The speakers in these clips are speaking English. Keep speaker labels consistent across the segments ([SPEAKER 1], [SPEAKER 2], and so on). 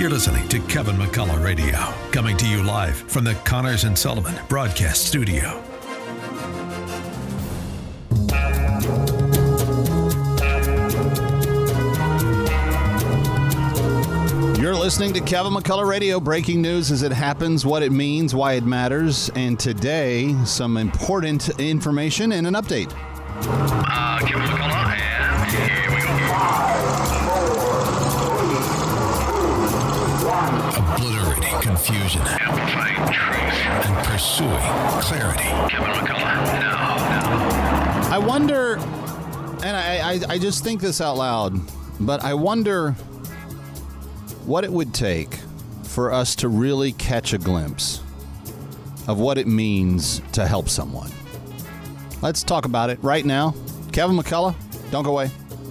[SPEAKER 1] You're listening to Kevin McCullough Radio, coming to you live from the Connors and Sullivan Broadcast Studio.
[SPEAKER 2] You're listening to Kevin McCullough Radio. Breaking news as it happens, what it means, why it matters, and today, some important information and an update.
[SPEAKER 3] Kevin McCullough, and here we go.
[SPEAKER 1] Obliterating confusion,
[SPEAKER 3] Amplifying truth,
[SPEAKER 1] and pursuing clarity.
[SPEAKER 3] Kevin McCullough, now.
[SPEAKER 2] I wonder, and I just think this out loud, but I wonder what it would take for us to really catch a glimpse of what it means to help someone. Let's talk about it right now. Kevin McCullough, don't go away.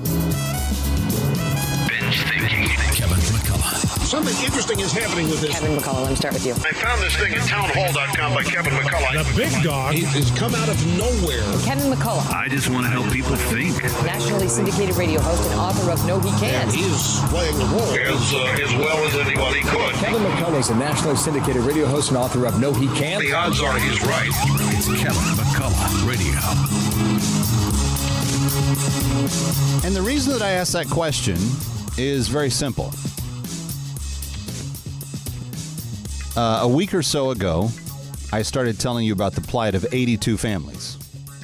[SPEAKER 3] Binge thinking.
[SPEAKER 1] Kevin McCullough.
[SPEAKER 4] Something interesting is happening with this.
[SPEAKER 5] Kevin McCullough, let me start with you.
[SPEAKER 4] I found this thing at townhall.com by Kevin McCullough.
[SPEAKER 6] The big dog
[SPEAKER 4] He's come out of nowhere.
[SPEAKER 5] Kevin McCullough,
[SPEAKER 3] I just want to help people think.
[SPEAKER 5] nationally syndicated radio host and author of No He Can't.
[SPEAKER 4] He's playing the role as well as anybody could.
[SPEAKER 7] Kevin McCullough is a nationally syndicated radio host and author of No He Can't.
[SPEAKER 4] The odds are he's right.
[SPEAKER 1] It's Kevin McCullough Radio.
[SPEAKER 2] And the reason that I asked that question is very simple. A week or so ago, I started telling you about the plight of 82 families.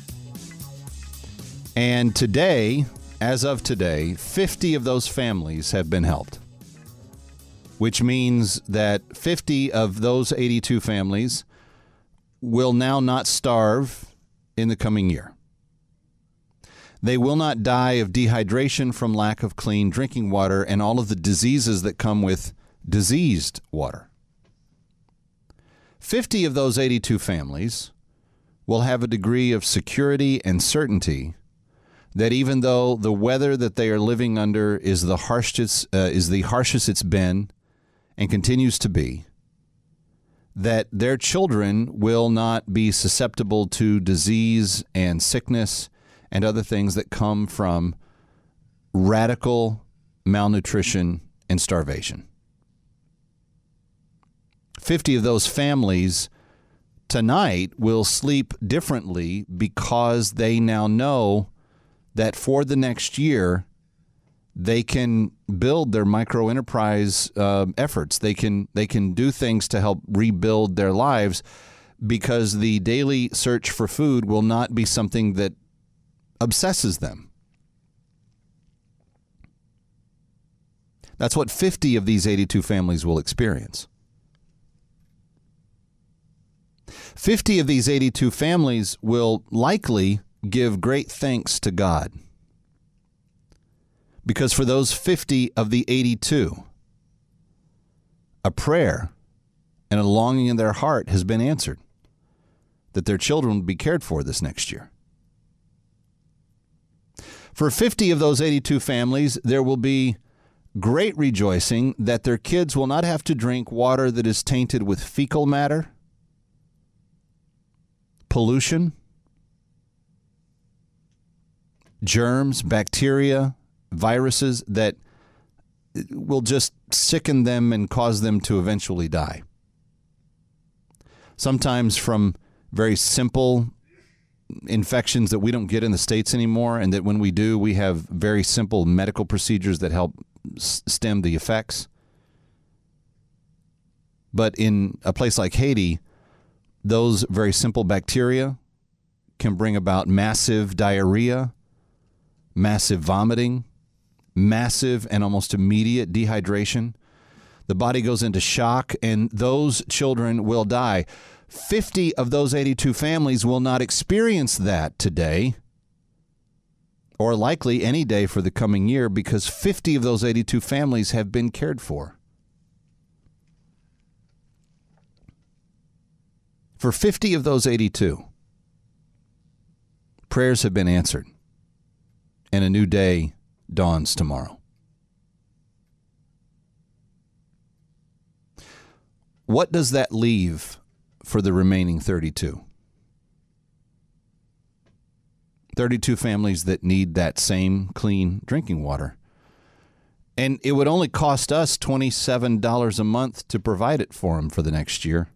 [SPEAKER 2] And today, as of today, 50 of those families have been helped, which means that 50 of those 82 families will now not starve in the coming year. They will not die of dehydration from lack of clean drinking water and all of the diseases that come with diseased water. 50 of those 82 families will have a degree of security and certainty that even though the weather that they are living under is the harshest it's been and continues to be, that their children will not be susceptible to disease and sickness and other things that come from radical malnutrition and starvation. 50 of those families tonight will sleep differently because they now know that for the next year, they can build their micro enterprise efforts. They can do things to help rebuild their lives because the daily search for food will not be something that obsesses them. That's what 50 of these 82 families will experience. 50 of these 82 families will likely give great thanks to God. Because for those 50 of the 82, a prayer and a longing in their heart has been answered, that their children will be cared for this next year. For 50 of those 82 families, there will be great rejoicing that their kids will not have to drink water that is tainted with fecal matter, pollution, germs, bacteria, viruses that will just sicken them and cause them to eventually die. Sometimes from very simple infections that we don't get in the States anymore, and that when we do, we have very simple medical procedures that help stem the effects. But in a place like Haiti, those very simple bacteria can bring about massive diarrhea, massive vomiting, massive and almost immediate dehydration. The body goes into shock, and those children will die. 50 of those 82 families will not experience that today, or likely any day for the coming year, because 50 of those 82 families have been cared for. For 50 of those 82, prayers have been answered, and a new day dawns tomorrow. What does that leave for the remaining 32? 32 families that need that same clean drinking water. And it would only cost us $27 a month to provide it for them for the next year.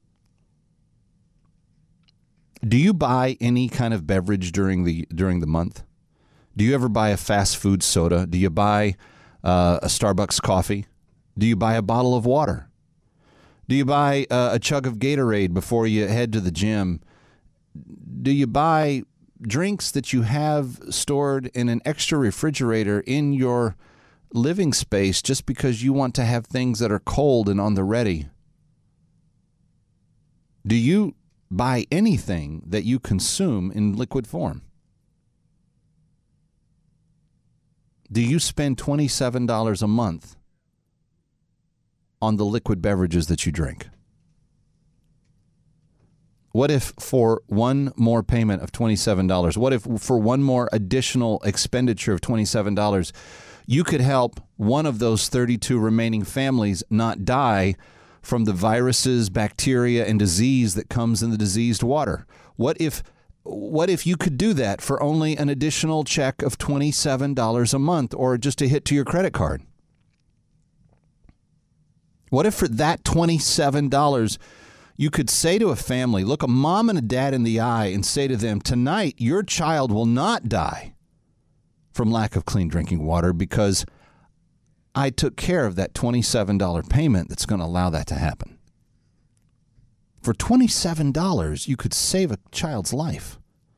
[SPEAKER 2] Do you buy any kind of beverage during the month? Do you ever buy a fast food soda? Do you buy a Starbucks coffee? Do you buy a bottle of water? Do you buy a chug of Gatorade before you head to the gym? Do you buy drinks that you have stored in an extra refrigerator in your living space just because you want to have things that are cold and on the ready? Do you buy anything that you consume in liquid form? Do you spend $27 a month on the liquid beverages that you drink? What if for one more payment of $27, what if for one more additional expenditure of $27, you could help one of those 32 remaining families not die from the viruses, bacteria, and disease that comes in the diseased water? What if you could do that for only an additional check of $27 a month or just a hit to your credit card? What if for that $27 you could say to a family, look a mom and a dad in the eye and say to them, tonight your child will not die from lack of clean drinking water because I took care of that $27 payment that's going to allow that to happen. For $27, you could save a child's life.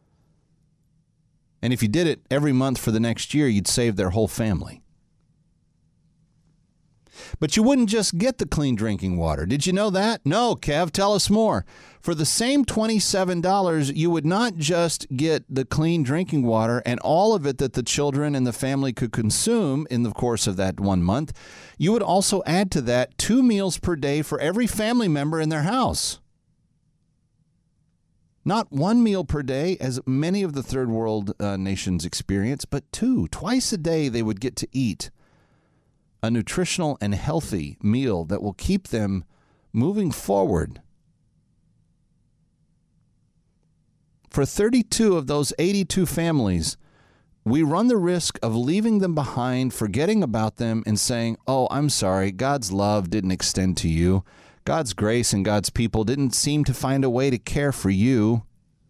[SPEAKER 2] And if you did it every month for the next year, you'd save their whole family. But you wouldn't just get the clean drinking water. Did you know that? No, Kev, tell us more. For the same $27, you would not just get the clean drinking water and all of it that the children and the family could consume in the course of that 1 month. You would also add to that 2 meals per day for every family member in their house. Not 1 meal per day, as many of the third world nations experience, but 2. Twice a day they would get to eat a nutritional and healthy meal that will keep them moving forward. For 32 of those 82 families, we run the risk of leaving them behind, forgetting about them, and saying, oh, I'm sorry, God's love didn't extend to you. God's grace and God's people didn't seem to find a way to care for you.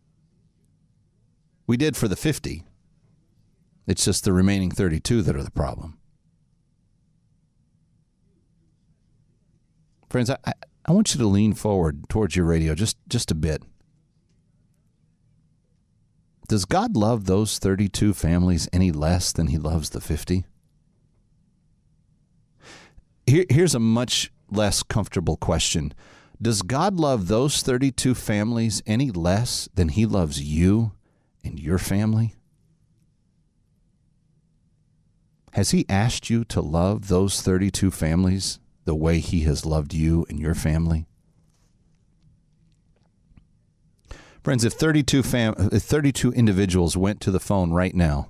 [SPEAKER 2] We did for the 50. It's just the remaining 32 that are the problem. Friends, I want you to lean forward towards your radio just a bit. Does God love those 32 families any less than he loves the 50? Here's a much less comfortable question. Does God love those 32 families any less than he loves you and your family? Has he asked you to love those 32 families the way he has loved you and your family? Friends, if 32 individuals went to the phone right now,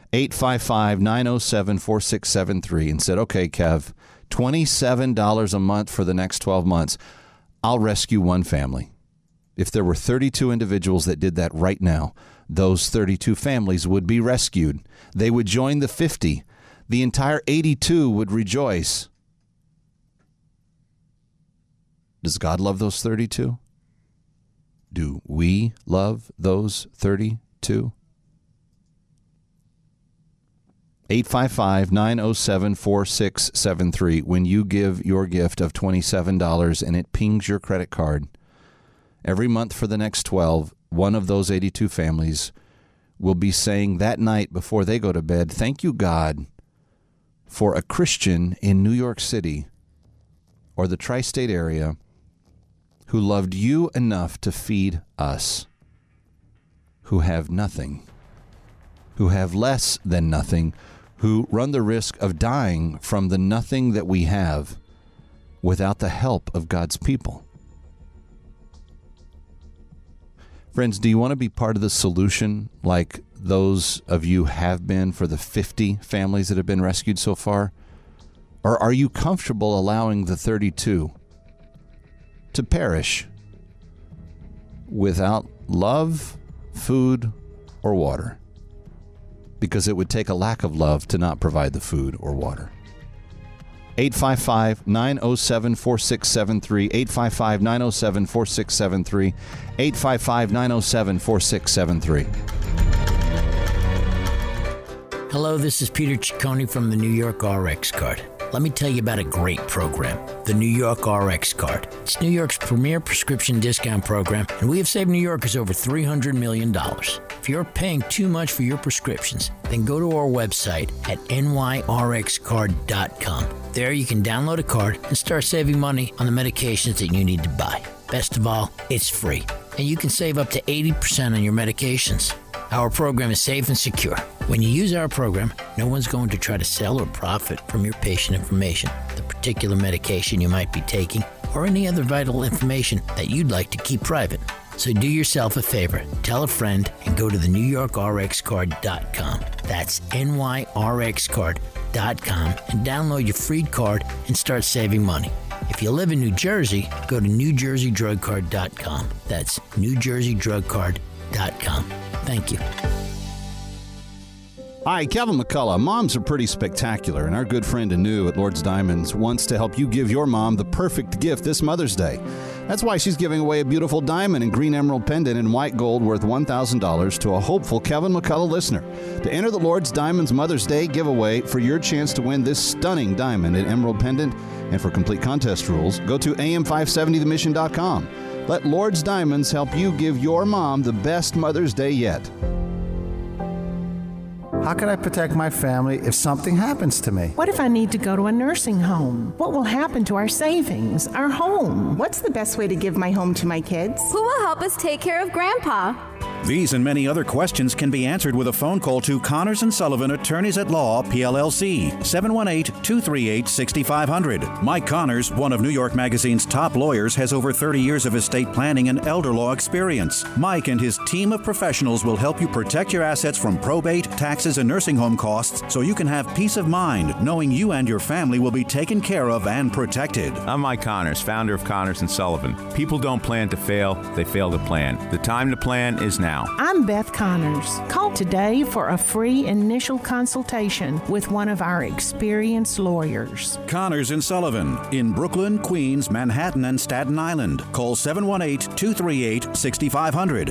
[SPEAKER 2] 855-907-4673, and said, okay, Kev, $27 a month for the next 12 months, I'll rescue one family. If there were 32 individuals that did that right now, those 32 families would be rescued. They would join the 50. The entire 82 would rejoice. Does God love those 32? Do we love those 32? 855-907-4673. When you give your gift of $27 and it pings your credit card, every month for the next 12, one of those 82 families will be saying that night before they go to bed, thank you, God, for a Christian in New York City or the tri-state area who loved you enough to feed us, who have nothing, who have less than nothing, who run the risk of dying from the nothing that we have without the help of God's people. Friends, do you want to be part of the solution like those of you have been for the 50 families that have been rescued so far? Or are you comfortable allowing the 32 to perish without love, food, or water? Because it would take a lack of love to not provide the food or water. 855-907-4673, 855-907-4673, 855-907-4673.
[SPEAKER 6] Hello, this is Peter Ciccone from the New York RX Card. Let me tell you about a great program, the New York RX Card. It's New York's premier prescription discount program, and we have saved New Yorkers over $300 million. If you're paying too much for your prescriptions, then go to our website at nyrxcard.com. There you can download a card and start saving money on the medications that you need to buy. Best of all, it's free, and you can save up to 80% on your medications. Our program is safe and secure. When you use our program, no one's going to try to sell or profit from your patient information, the particular medication you might be taking, or any other vital information that you'd like to keep private. So do yourself a favor, tell a friend, and go to the NewYorkRxCard.com. That's NYRxCard.com, and download your free card and start saving money. If you live in New Jersey, go to NewJerseyDrugCard.com. That's NewJerseyDrugCard.com. Thank you.
[SPEAKER 2] Hi, Kevin McCullough. Moms are pretty spectacular, and our good friend Anu at Lord's Diamonds wants to help you give your mom the perfect gift this Mother's Day. That's why she's giving away a beautiful diamond and green emerald pendant in white gold worth $1,000 to a hopeful Kevin McCullough listener. To enter the Lord's Diamonds Mother's Day giveaway for your chance to win this stunning diamond and emerald pendant, and for complete contest rules, go to am570themission.com. Let Lord's Diamonds help you give your mom the best Mother's Day yet.
[SPEAKER 8] How can I protect my family if something happens to me?
[SPEAKER 9] What if I need to go to a nursing home? What will happen to our savings, our home? What's the best way to give my home to my kids?
[SPEAKER 10] Who will help us take care of Grandpa?
[SPEAKER 11] These and many other questions can be answered with a phone call to Connors & Sullivan, Attorneys at Law, PLLC, 718-238-6500. Mike Connors, one of New York Magazine's top lawyers, has over 30 years of estate planning and elder law experience. Mike and his team of professionals will help you protect your assets from probate, taxes, and nursing home costs so you can have peace of mind knowing you and your family will be taken care of and protected.
[SPEAKER 12] I'm Mike Connors, founder of Connors & Sullivan. People don't plan to fail, they fail to plan. The time to plan is now.
[SPEAKER 9] I'm Beth Connors. Call today for a free initial consultation with one of our experienced lawyers.
[SPEAKER 11] Connors & Sullivan in Brooklyn, Queens, Manhattan, and Staten Island. Call 718-238-6500,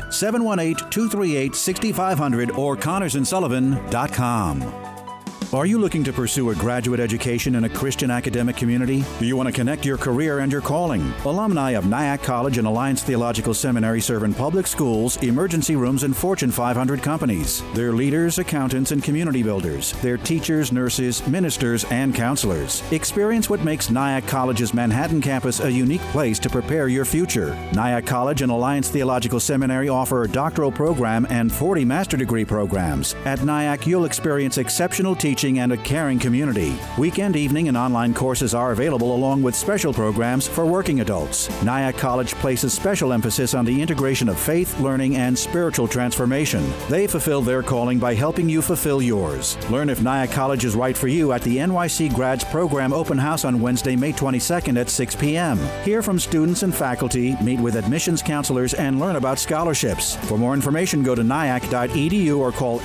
[SPEAKER 11] 718-238-6500, or ConnorsandSullivan.com. Are you looking to pursue a graduate education in a Christian academic community? Do you want to connect your career and your calling? Alumni of Nyack College and Alliance Theological Seminary serve in public schools, emergency rooms, and Fortune 500 companies. They're leaders, accountants, and community builders. They're teachers, nurses, ministers, and counselors. Experience what makes Nyack College's Manhattan campus a unique place to prepare your future. Nyack College and Alliance Theological Seminary offer a doctoral program and 40 master degree programs. At Nyack, you'll experience exceptional teaching and a caring community. Weekend, evening, and online courses are available along with special programs for working adults. Nyack College places special emphasis on the integration of faith, learning, and spiritual transformation. They fulfill their calling by helping you fulfill yours. Learn if Nyack College is right for you at the NYC Grads Program Open House on Wednesday, May 22nd at 6 p.m. Hear from students and faculty, meet with admissions counselors, and learn about scholarships. For more information, go to nyack.edu or call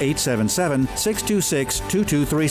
[SPEAKER 11] 877-626-2236.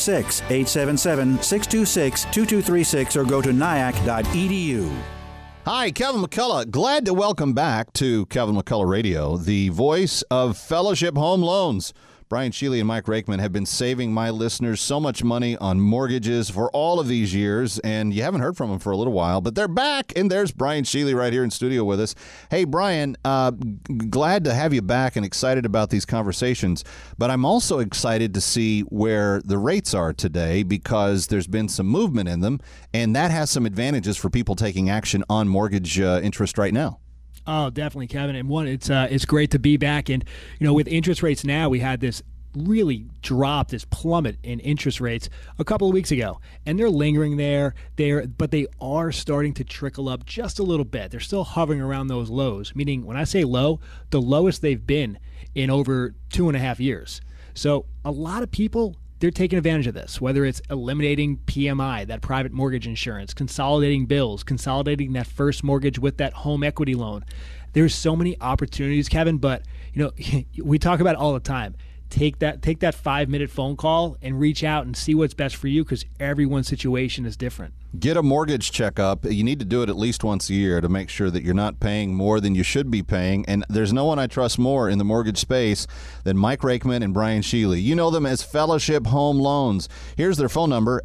[SPEAKER 11] 877-626-2236 or go to nyack.edu.
[SPEAKER 2] Hi, Kevin McCullough. Glad to welcome back to Kevin McCullough Radio, the voice of Fellowship Home Loans. Brian Sheely and Mike Rakeman have been saving my listeners so much money on mortgages for all of these years, and you haven't heard from them for a little while, but they're back, and there's Brian Sheely right here in studio with us. Hey, Brian, glad to have you back and excited about these conversations, but I'm also excited to see where the rates are today because there's been some movement in them, and that has some advantages for people taking action on mortgage interest right now.
[SPEAKER 13] Oh, definitely, Kevin. And one, it's great to be back. And, with interest rates now, we had this really drop, this plummet in interest rates a couple of weeks ago. And they're lingering there, but they are starting to trickle up just a little bit. They're still hovering around those lows, meaning when I say low, the lowest they've been in over 2.5 years. So a lot of people, they're taking advantage of this, whether it's eliminating PMI, that private mortgage insurance, consolidating bills, consolidating that first mortgage with that home equity loan. There's so many opportunities, Kevin, but we talk about it all the time. Take that 5-minute phone call and reach out and see what's best for you because everyone's situation is different.
[SPEAKER 2] Get a mortgage checkup. You need to do it at least once a year to make sure that you're not paying more than you should be paying. And there's no one I trust more in the mortgage space than Mike Rakeman and Brian Sheely. You know them as Fellowship Home Loans. Here's their phone number,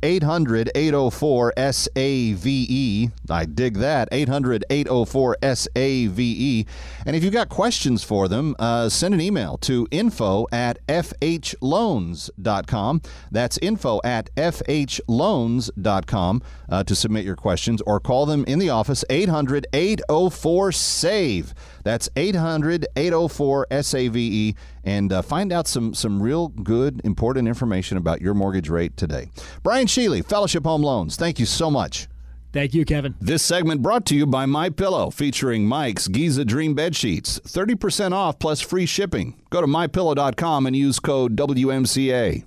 [SPEAKER 2] 800-804-SAVE. I dig that, 800-804-SAVE. And if you've got questions for them, send an email to info@fhloans.com. That's info@fhloans.com. To submit your questions, or call them in the office, 800-804-SAVE. That's 800-804-SAVE, and find out some real good, important information about your mortgage rate today. Brian Sheely, Fellowship Home Loans, thank you so much.
[SPEAKER 13] Thank you, Kevin.
[SPEAKER 2] This segment brought to you by MyPillow, featuring Mike's Giza Dream Bed Sheets. 30% off plus free shipping. Go to MyPillow.com and use code WMCA.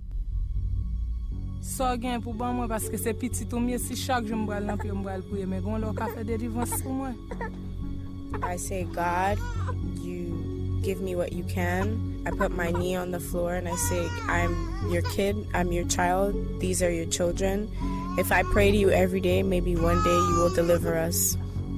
[SPEAKER 14] So again pour ban moi parce que c'est petit tout mieux si chaque jour m'bral nan puis m'bral prier mais gon l'autre café délivrance pour moi.
[SPEAKER 15] I say, God, you give me what you can. I put my knee on the floor and I say, I'm your kid, I'm your child, these are your children. If I pray to you every day, maybe one day you will deliver us.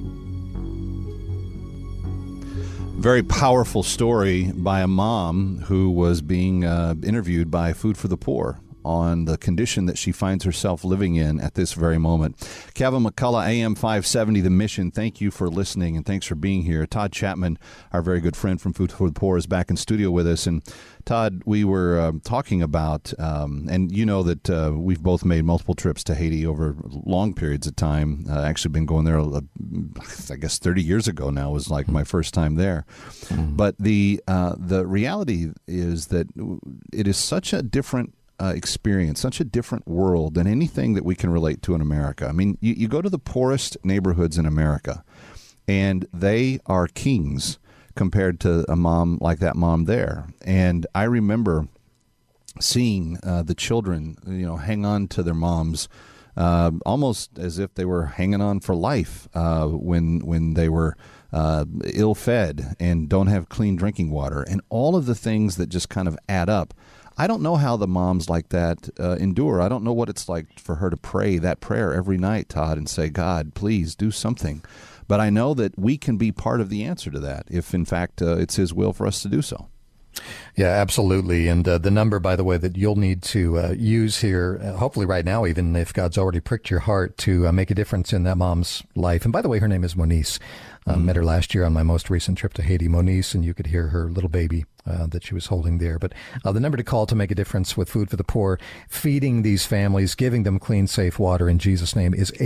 [SPEAKER 2] Very powerful story by a mom who was being interviewed by Food for the Poor on the condition that she finds herself living in at this very moment. Kevin McCullough, AM 570, The Mission, thank you for listening and thanks for being here. Todd Chapman, our very good friend from Food for the Poor, is back in studio with us. And Todd, we were talking about, and you know that we've both made multiple trips to Haiti over long periods of time. Actually been going there, I guess 30 years ago now was like my first time there. But the reality is that it is such a different experience, such a different world than anything that we can relate to in America. I mean, you go to the poorest neighborhoods in America, and they are kings compared to a mom like that mom there. And I remember seeing the children, hang on to their moms almost as if they were hanging on for life when they were ill-fed and don't have clean drinking water, and all of the things that just kind of add up. I don't know how the moms like that endure. I don't know what it's like for her to pray that prayer every night, Todd, and say, God, please do something. But I know that we can be part of the answer to that if, in fact, it's His will for us to do so.
[SPEAKER 16] Yeah, absolutely. And the number, by the way, that you'll need to use here, hopefully right now, even if God's already pricked your heart, to make a difference in that mom's life. And by the way, her name is Monice. Met her last year on my most recent trip to Haiti, Monice, and you could hear her little baby that she was holding there. But the number to call to make a difference with Food for the Poor, feeding these families, giving them clean, safe water in Jesus' name, is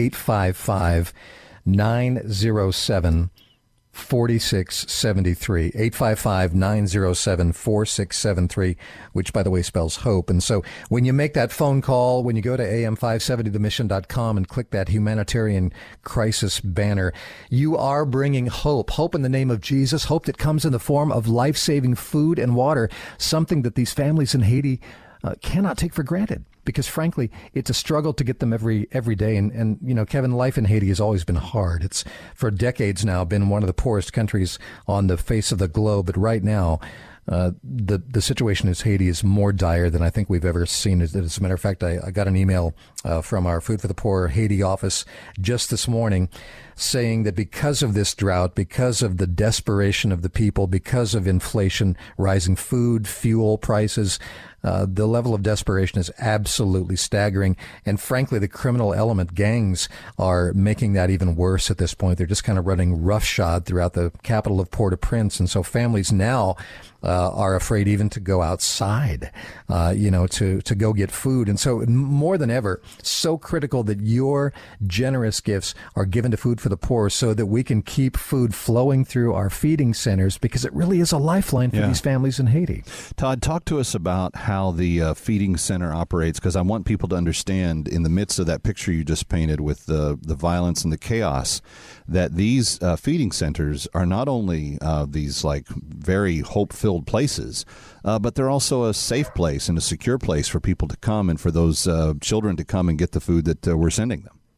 [SPEAKER 16] 855-907-4673. 855-907-4673, which, by the way, spells hope. And so when you make that phone call, when you go to am570themission.com and click that humanitarian crisis banner, you are bringing hope. Hope in the name of Jesus. Hope that comes in the form of life-saving food and water, something that these families in Haiti cannot take for granted. Because, frankly, it's a struggle to get them every day. And, Kevin, life in Haiti has always been hard. It's, for decades now, been one of the poorest countries on the face of the globe. But right now, the situation in Haiti is more dire than I think we've ever seen. As a matter of fact, I got an email from our Food for the Poor Haiti office just this morning saying that because of this drought, because of the desperation of the people, because of inflation, rising food, fuel prices, the level of desperation is absolutely staggering. And frankly, the criminal element gangs are making that even worse at this point. They're just kind of running roughshod throughout the capital of Port-au-Prince. And so families now are afraid even to go outside, to go get food. And so more than ever, so critical that your generous gifts are given to Food for the Poor so that we can keep food flowing through our feeding centers, because it really is a lifeline for these families in Haiti.
[SPEAKER 2] Todd, talk to us about how the feeding center operates, because I want people to understand, in the midst of that picture you just painted with the violence and the chaos, that these feeding centers are not only these like very hope-filled places, but they're also a safe place and a secure place for people to come and for those children to come and get the food that we're sending them.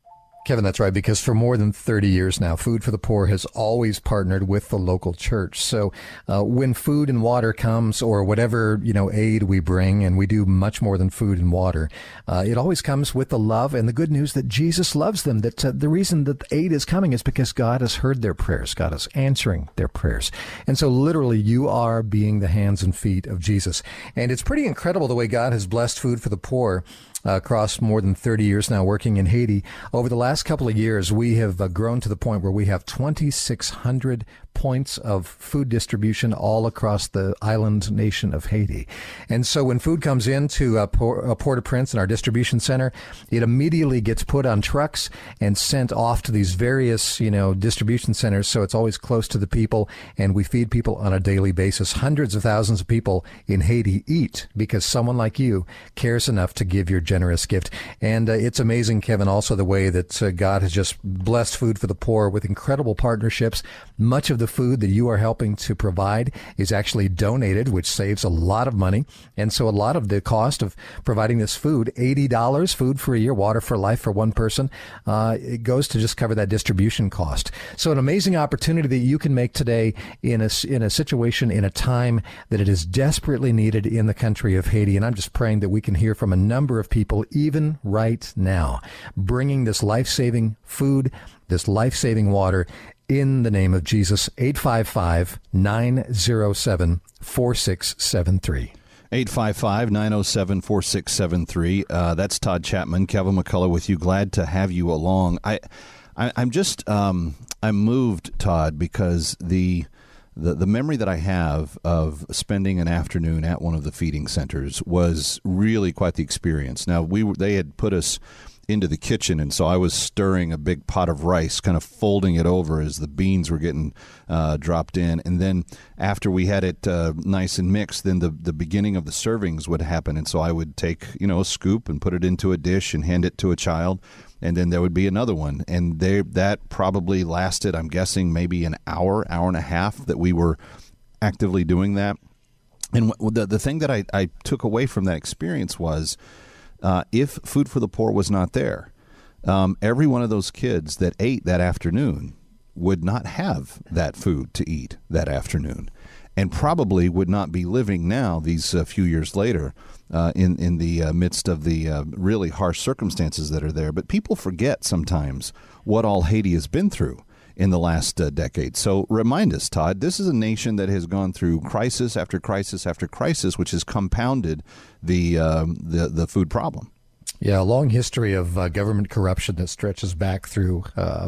[SPEAKER 16] Kevin, that's right, because for more than 30 years now, Food for the Poor has always partnered with the local church. So when food and water comes, or whatever, aid we bring, and we do much more than food and water, it always comes with the love and the good news that Jesus loves them, that the reason that the aid is coming is because God has heard their prayers. God is answering their prayers. And so literally you are being the hands and feet of Jesus. And it's pretty incredible the way God has blessed Food for the Poor across more than 30 years now working in Haiti. Over the last couple of years, we have grown to the point where we have 2,600 points of food distribution all across the island nation of Haiti. And so when food comes into Port-au-Prince in our distribution center, it immediately gets put on trucks and sent off to these various, distribution centers. So it's always close to the people, and we feed people on a daily basis. Hundreds of thousands of people in Haiti eat because someone like you cares enough to give your generous gift. And it's amazing, Kevin, also the way that God has just blessed Food for the Poor with incredible partnerships. Much of the food that you are helping to provide is actually donated, which saves a lot of money. And so a lot of the cost of providing this food, $80, food for a year, water for life for one person, it goes to just cover that distribution cost. So an amazing opportunity that you can make today in a situation, in a time that it is desperately needed in the country of Haiti. And I'm just praying that we can hear from a number of people, even right now, bringing this life-saving food, this life-saving water, in the name of Jesus. 855-907-4673.
[SPEAKER 2] 855-907-4673. That's Todd Chapman. Kevin McCullough with you. Glad to have you along. I'm moved, Todd, because the memory that I have of spending an afternoon at one of the feeding centers was really quite the experience. Now, they had put us into the kitchen, and so I was stirring a big pot of rice, kind of folding it over as the beans were getting dropped in. And then after we had it nice and mixed, then the beginning of the servings would happen. And so I would take, a scoop and put it into a dish and hand it to a child. And then there would be another one. And that probably lasted, I'm guessing, maybe an hour and a half that we were actively doing that. And the thing that I took away from that experience was, if Food for the Poor was not there, every one of those kids that ate that afternoon would not have that food to eat that afternoon, and probably would not be living now, these few years later, in the midst of the really harsh circumstances that are there. But people forget sometimes what all Haiti has been through in the last decade. So remind us, Todd, this is a nation that has gone through crisis after crisis after crisis, which has compounded the food problem.
[SPEAKER 16] Yeah, a long history of government corruption that stretches back through,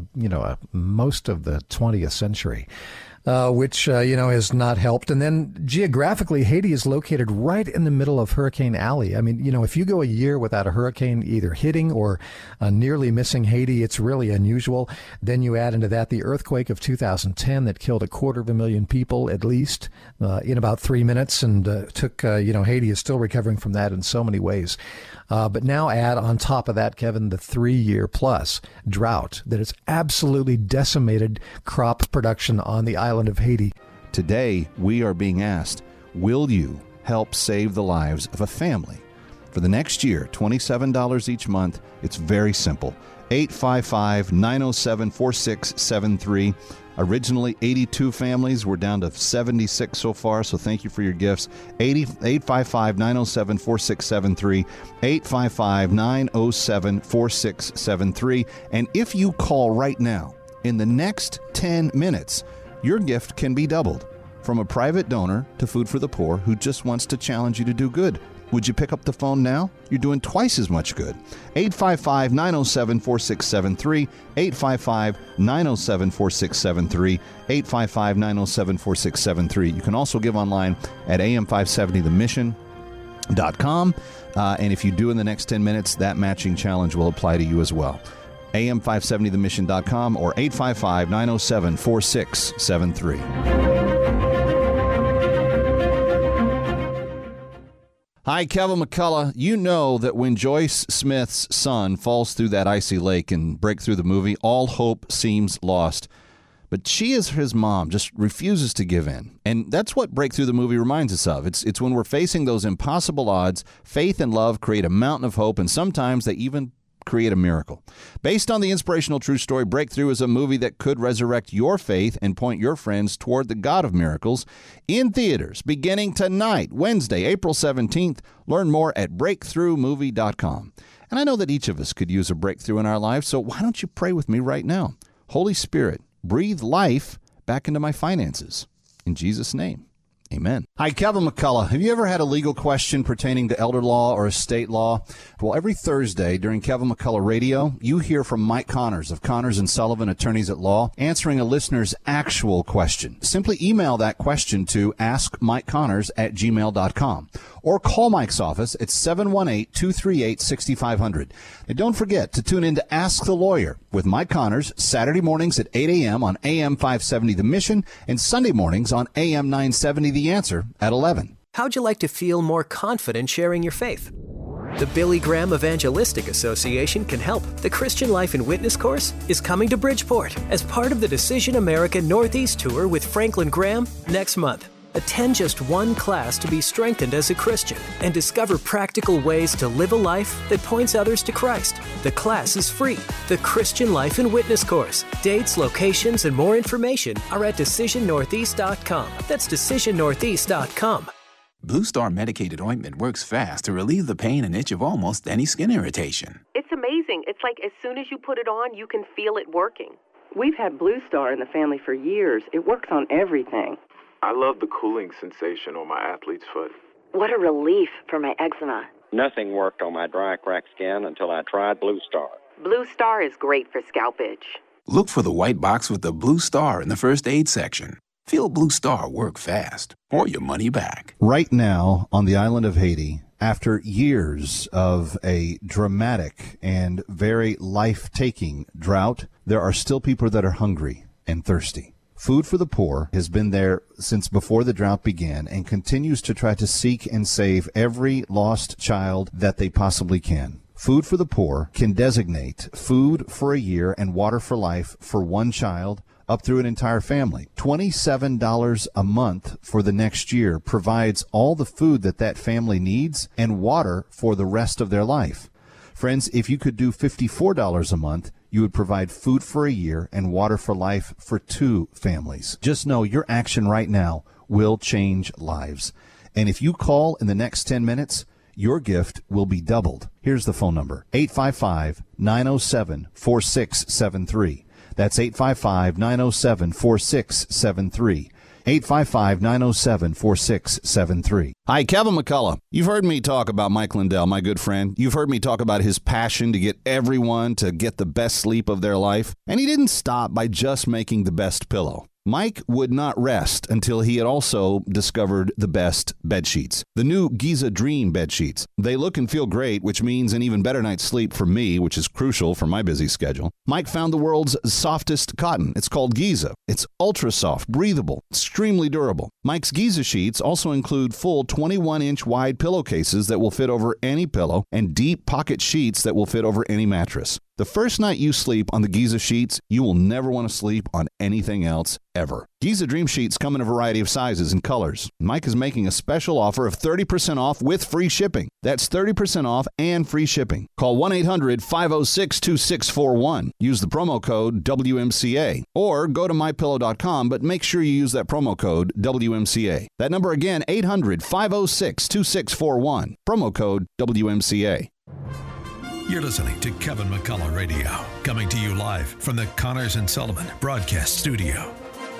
[SPEAKER 16] most of the 20th century. Which has not helped. And then geographically, Haiti is located right in the middle of Hurricane Alley. I mean, if you go a year without a hurricane either hitting or nearly missing Haiti, it's really unusual. Then you add into that the earthquake of 2010 that killed 250,000 people at least in about 3 minutes, and took, Haiti is still recovering from that in so many ways. But now add on top of that, Kevin, the 3-year plus drought that has absolutely decimated crop production on the island of Haiti.
[SPEAKER 2] Today, we are being asked, will you help save the lives of a family? For the next year, $27 each month. It's very simple. 855-907-4673. Originally 82 families. We're down to 76 so far, so thank you for your gifts. 855-907-4673. 855-907-4673. And if you call right now, in the next 10 minutes, your gift can be doubled. From a private donor to Food for the Poor who just wants to challenge you to do good. Would you pick up the phone now? You're doing twice as much good. 855-907-4673. 855-907-4673. 855-907-4673. You can also give online at am570themission.com. And if you do in the next 10 minutes, that matching challenge will apply to you as well. am570themission.com or 855-907-4673. Hi, Kevin McCullough. You know that when Joyce Smith's son falls through that icy lake in Breakthrough the movie, all hope seems lost. But she, as his mom, just refuses to give in. And that's what Breakthrough the movie reminds us of. It's when we're facing those impossible odds, faith and love create a mountain of hope, and sometimes they even create a miracle. Based on the inspirational true story, Breakthrough is a movie that could resurrect your faith and point your friends toward the God of miracles in theaters beginning tonight, Wednesday, April 17th. Learn more at breakthroughmovie.com. And I know that each of us could use a breakthrough in our lives, so why don't you pray with me right now? Holy Spirit, breathe life back into my finances. In Jesus' name. Amen. Hi, Kevin McCullough. Have you ever had a legal question pertaining to elder law or estate law? Well, every Thursday during Kevin McCullough Radio, you hear from Mike Connors of Connors & Sullivan Attorneys at Law, answering a listener's actual question. Simply email that question to askmikeconnors@gmail.com or call Mike's office at 718-238-6500. And don't forget to tune in to Ask the Lawyer with Mike Connors Saturday mornings at 8 a.m. on AM 570 The Mission and Sunday mornings on AM 970 The Answer at 11.
[SPEAKER 17] How'd you like to feel more confident sharing your faith? The Billy Graham Evangelistic Association can help. The Christian Life and Witness course is coming to Bridgeport as part of the Decision America Northeast Tour with Franklin Graham next month. Attend just one class to be strengthened as a Christian and discover practical ways to live a life that points others to Christ. The class is free. The Christian Life and Witness course. Dates, locations, and more information are at DecisionNortheast.com. That's DecisionNortheast.com.
[SPEAKER 18] Blue Star medicated ointment works fast to relieve the pain and itch of almost any skin irritation.
[SPEAKER 19] It's amazing. It's like as soon as you put it on, you can feel it working. We've had Blue Star in the family for years. It works on everything.
[SPEAKER 20] I love the cooling sensation on my athlete's foot.
[SPEAKER 19] What a relief for my eczema.
[SPEAKER 21] Nothing worked on my dry, cracked skin until I tried Blue Star.
[SPEAKER 19] Blue Star is great for scalp itch.
[SPEAKER 18] Look for the white box with the Blue Star in the first aid section. Feel Blue Star work fast, or your money back.
[SPEAKER 2] Right now, on the island of Haiti, after years of a dramatic and very life-taking drought, there are still people that are hungry and thirsty. Food for the Poor has been there since before the drought began and continues to try to seek and save every lost child that they possibly can. Food for the Poor can designate food for a year and water for life for one child up through an entire family. $27 a month for the next year provides all the food that that family needs and water for the rest of their life. Friends, if you could do $54 a month, you would provide food for a year and water for life for two families. Just know your action right now will change lives. And if you call in the next 10 minutes, your gift will be doubled. Here's the phone number, 855-907-4673. That's 855-907-4673. 855-907-4673. Hi, Kevin McCullough. You've heard me talk about Mike Lindell, my good friend. You've heard me talk about his passion to get everyone to get the best sleep of their life. And he didn't stop by just making the best pillow. Mike would not rest until he had also discovered the best bed sheets, the new Giza Dream bed sheets. They look and feel great, which means an even better night's sleep for me, which is crucial for my busy schedule. Mike found the world's softest cotton. It's called Giza. It's ultra soft, breathable, extremely durable. Mike's Giza sheets also include full 21-inch wide pillowcases that will fit over any pillow and deep pocket sheets that will fit over any mattress. The first night you sleep on the Giza sheets, you will never want to sleep on anything else ever. Giza Dream Sheets come in a variety of sizes and colors. Mike is making a special offer of 30% off with free shipping. That's 30% off and free shipping. Call 1-800-506-2641. Use the promo code WMCA or go to mypillow.com, but make sure you use that promo code WMCA. That number again, 800-506-2641. Promo code WMCA.
[SPEAKER 1] You're listening to Kevin McCullough Radio, coming to you live from the Connors & Sullivan Broadcast Studio.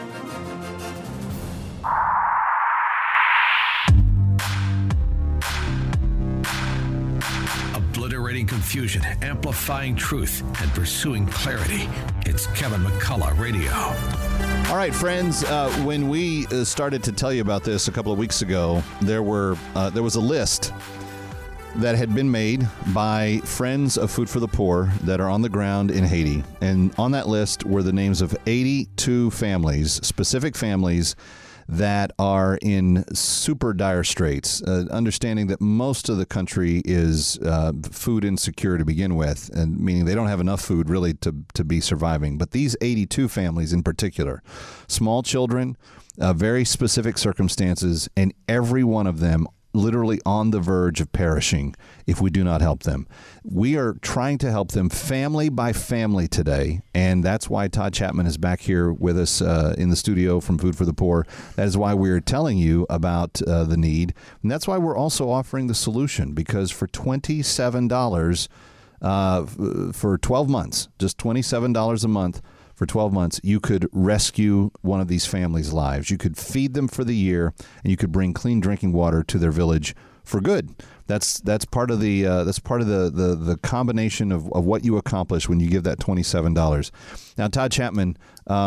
[SPEAKER 1] Obliterating confusion, amplifying truth, and pursuing clarity. It's Kevin McCullough Radio.
[SPEAKER 2] All right, friends, when we started to tell you about this a couple of weeks ago, there was a list that had been made by friends of Food for the Poor that are on the ground in Haiti. And on that list were the names of 82 families, specific families that are in super dire straits, understanding that most of the country is food insecure to begin with, and meaning they don't have enough food really to be surviving. But these 82 families in particular, small children, very specific circumstances, and every one of them literally on the verge of perishing if we do not help them. We are trying to help them family by family today, and that's why Todd Chapman is back here with us in the studio from Food for the Poor. That is why we're telling you about the need, and that's why we're also offering the solution, because for $27 for 12 months, just $27 a month, for 12 months, you could rescue one of these families' lives. You could feed them for the year, and you could bring clean drinking water to their village for good. That's part of the combination of what you accomplish when you give that $27. Now, Todd Chapman,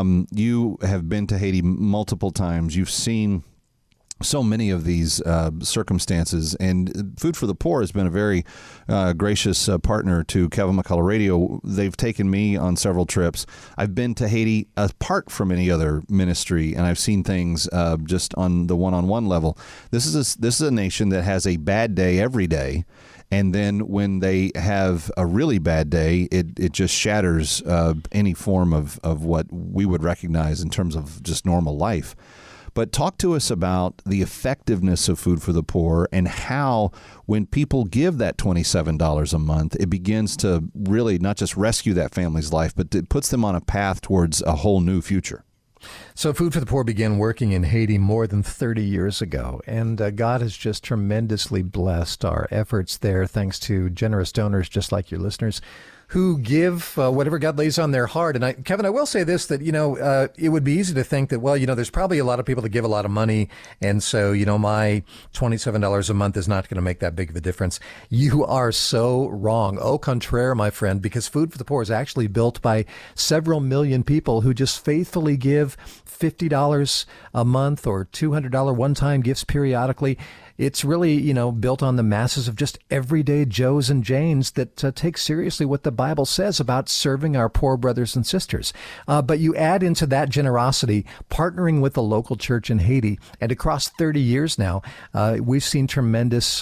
[SPEAKER 2] you have been to Haiti multiple times. You've seen so many of these circumstances, and Food for the Poor has been a very gracious partner to Kevin McCullough Radio. They've taken me on several trips. I've been to Haiti apart from any other ministry, and I've seen things just on the one-on-one level. This is a nation that has a bad day every day, and then when they have a really bad day, it just shatters any form of what we would recognize in terms of just normal life. But talk to us about the effectiveness of Food for the Poor and how, when people give that $27 a month, it begins to really not just rescue that family's life, but it puts them on a path towards a whole new future.
[SPEAKER 16] So Food for the Poor began working in Haiti more than 30 years ago, and God has just tremendously blessed our efforts there, thanks to generous donors just like your listeners who give whatever God lays on their heart. And Kevin, I will say this, that, it would be easy to think that, well, there's probably a lot of people that give a lot of money, and so, my $27 a month is not going to make that big of a difference. You are so wrong. Au contraire, my friend, because Food for the Poor is actually built by several million people who just faithfully give $50 a month or $200 one-time gifts periodically. It's really, built on the masses of just everyday Joes and Janes that take seriously what the Bible says about serving our poor brothers and sisters. But you add into that generosity, partnering with the local church in Haiti, and across 30 years now, we've seen tremendous